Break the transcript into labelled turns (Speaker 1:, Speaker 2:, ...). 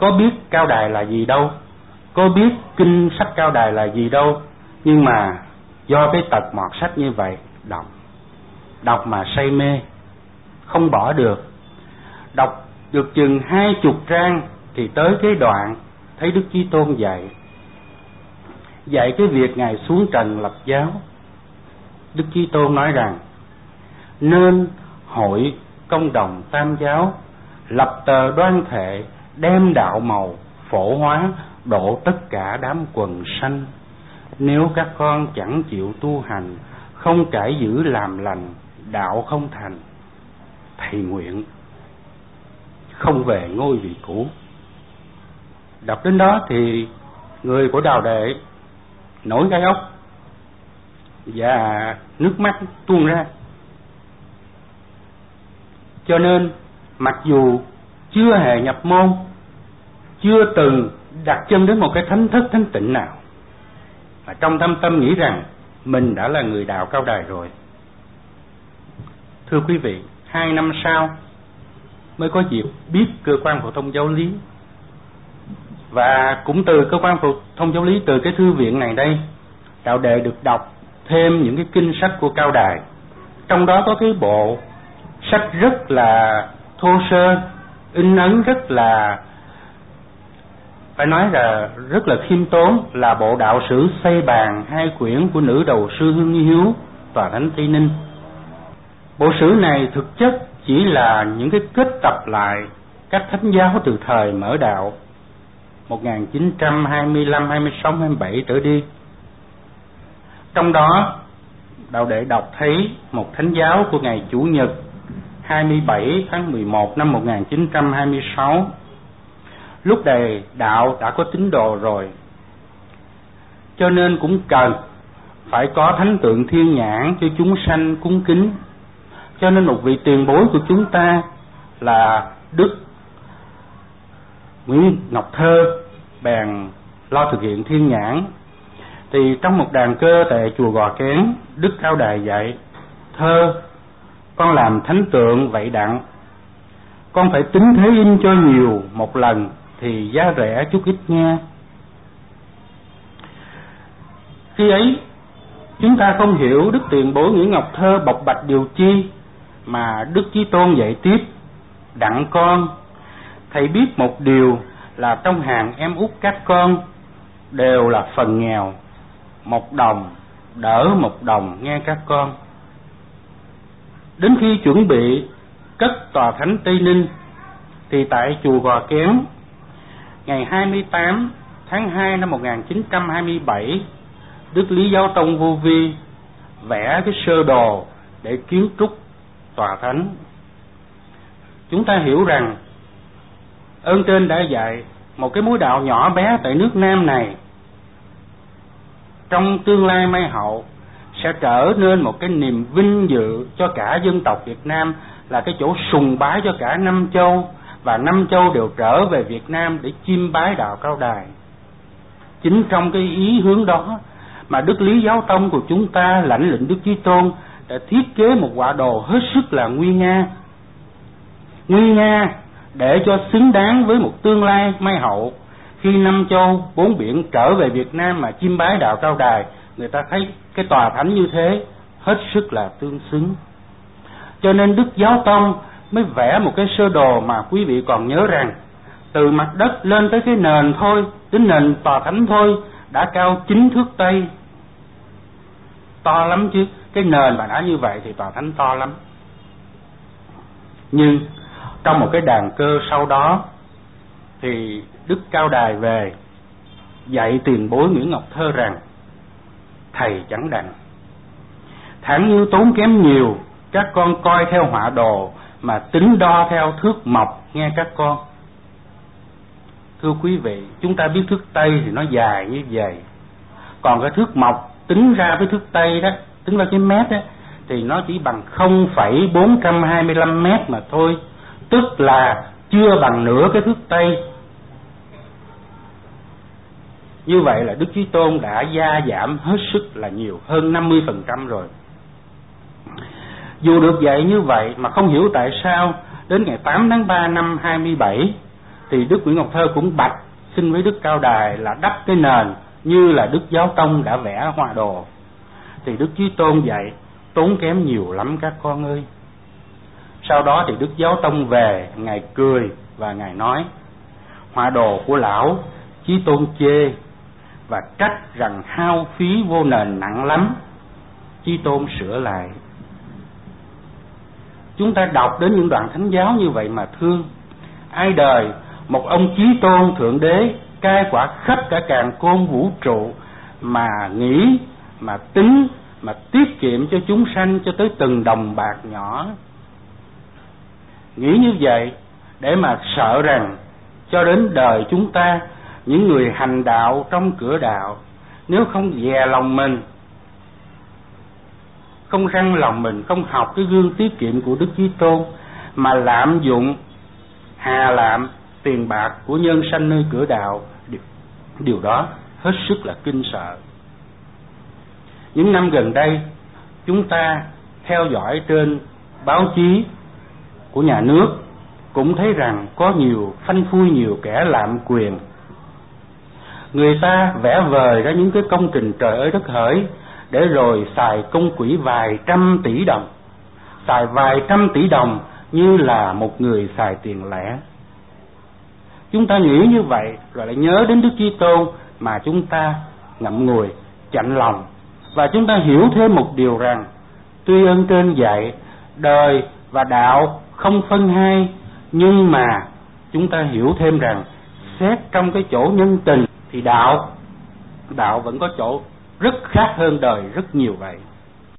Speaker 1: có biết cao đài là gì đâu, có biết kinh sách cao đài là gì đâu, nhưng mà do cái tật mọt sách như vậy, đọc mà say mê, không bỏ được. Đọc được chừng 20 trang thì tới cái đoạn thấy Đức Chí Tôn dạy cái việc Ngài xuống trần lập giáo. Đức Chí Tôn nói rằng nên hội công đồng tam giáo, lập tờ đoan thệ, đem đạo màu phổ hóa, độ tất cả đám quần sanh. Nếu các con chẳng chịu tu hành, không trải giữ làm lành, đạo không thành, thầy nguyện không về ngôi vị cũ. Đọc đến đó thì người của Đào Đệ nổi gai ốc và nước mắt tuôn ra. Cho nên mặc dù chưa hề nhập môn, chưa từng đặt chân đến một cái thánh thất thánh tịnh nào, mà trong thâm tâm nghĩ rằng mình đã là người đạo cao đài rồi. Thưa quý vị, 2 năm sau mới có dịp biết cơ quan phổ thông giáo lý, và cũng từ cơ quan phổ thông giáo lý, từ cái thư viện này đây, Đạo Đệ được đọc thêm những cái kinh sách của cao đài. Trong đó có cái bộ sách rất là thô sơ, in ấn rất là, phải nói là rất là khiêm tốn, là bộ Đạo Sử Xây Bàn 2 quyển của nữ đầu sư Hương Hiếu, Tòa Thánh Tây Ninh. Bộ sử này thực chất chỉ là những cái kết tập lại các thánh giáo từ thời mở đạo 1925, 26, 27 trở đi. Trong đó Đạo Đệ đọc thấy một thánh giáo của ngày Chủ nhật 27 tháng 11 năm 1926. Lúc này đạo đã có tín đồ rồi, cho nên cũng cần phải có thánh tượng thiên nhãn cho chúng sanh cúng kính. Cho nên một vị tiền bối của chúng ta là Đức Nguyễn Ngọc Thơ bèn lo thực hiện thiên nhãn. Thì trong một đàn cơ tại chùa Gò Kén, Đức Cao Đài dạy: Thơ, con làm thánh tượng vậy đặng, con phải tính thế in cho nhiều một lần thì giá rẻ chút ít nha. Khi ấy chúng ta không hiểu Đức Tiền Bối Nguyễn Ngọc Thơ bộc bạch điều chi, mà Đức Chí Tôn dạy tiếp: đặng con, thầy biết một điều là trong hàng em út các con đều là phần nghèo, 1 đồng đỡ 1 đồng nghe các con. Đến khi chuẩn bị cất tòa thánh Tây Ninh thì tại chùa Gò Kén, ngày 28 tháng 2 năm 1927, Đức Lý Giáo Tông Vô Vi vẽ cái sơ đồ để kiến trúc tòa thánh. Chúng ta hiểu rằng ơn trên đã dạy một cái mối đạo nhỏ bé tại nước Nam này trong tương lai mai hậu sẽ trở nên một cái niềm vinh dự cho cả dân tộc Việt Nam, là cái chỗ sùng bái cho cả 5 châu, và 5 châu đều trở về Việt Nam để chiêm bái đạo cao đài. Chính trong cái ý hướng đó mà Đức Lý Giáo Tông của chúng ta lãnh lĩnh Đức Chí Tôn đã thiết kế một họa đồ hết sức là nguy nga để cho xứng đáng với một tương lai mai hậu. Khi 5 châu 4 biển trở về Việt Nam mà chiêm bái đạo cao đài, người ta thấy cái tòa thánh như thế hết sức là tương xứng. Cho nên Đức Giáo Tông mới vẽ một cái sơ đồ mà quý vị còn nhớ rằng từ mặt đất lên tới cái nền thôi, đến nền tòa thánh thôi đã cao 9 thước Tây. To lắm chứ, cái nền mà đã như vậy thì tòa thánh to lắm. Nhưng trong một cái đàn cơ sau đó thì Đức Cao Đài về dạy tiền bối Nguyễn Ngọc Thơ rằng: thầy chẳng đành, thẳng như tốn kém nhiều, các con coi theo họa đồ mà tính đo theo thước mộc nghe các con. Thưa quý vị, chúng ta biết thước Tây thì nó dài như vậy, còn cái thước mộc tính ra với thước Tây đó, tính ra cái mét đó, thì nó chỉ bằng 0,425 mét mà thôi, tức là chưa bằng nửa cái thước Tây. Như vậy là Đức Chí Tôn đã gia giảm hết sức là nhiều, hơn 50% rồi. Dù được dạy như vậy mà không hiểu tại sao đến ngày 8 tháng 3 năm 27 thì Đức Nguyễn Ngọc Thơ cũng bạch xin với Đức Cao Đài là đắp cái nền như là Đức Giáo Tông đã vẽ Hoa Đồ. Thì Đức Chí Tôn dạy tốn kém nhiều lắm các con ơi. Sau đó thì Đức Giáo Tông về, Ngài cười và Ngài nói: Hoa Đồ của lão Chí Tôn chê và trách rằng hao phí vô nền nặng lắm. Chí Tôn sửa lại. Chúng ta đọc đến những đoạn thánh giáo như vậy mà thương. Ai đời một ông Chí Tôn Thượng Đế cai quản khắp cả càn khôn vũ trụ mà nghĩ, mà tính, mà tiết kiệm cho chúng sanh cho tới từng đồng bạc nhỏ. Nghĩ như vậy để mà sợ rằng cho đến đời chúng ta, những người hành đạo trong cửa đạo, nếu không dè lòng mình, không răng lòng mình, không học cái gương tiết kiệm của Đức Chí Tôn, mà lạm dụng, hà lạm tiền bạc của nhân sanh nơi cửa đạo, điều đó hết sức là kinh sợ. Những năm gần đây, chúng ta theo dõi trên báo chí của nhà nước cũng thấy rằng có nhiều phanh phui, nhiều kẻ lạm quyền. Người ta vẽ vời ra những cái công trình trời ơi đất hỡi để rồi xài công quỹ vài trăm tỷ đồng, xài vài trăm tỷ đồng như là một người xài tiền lẻ. Chúng ta nghĩ như vậy rồi lại nhớ đến Đức Chí Tôn mà chúng ta ngậm ngùi, chạnh lòng. Và chúng ta hiểu thêm một điều rằng tuy ơn trên dạy đời và đạo không phân hai, nhưng mà chúng ta hiểu thêm rằng xét trong cái chỗ nhân tình thì đạo vẫn có chỗ rất khác hơn đời rất nhiều vậy.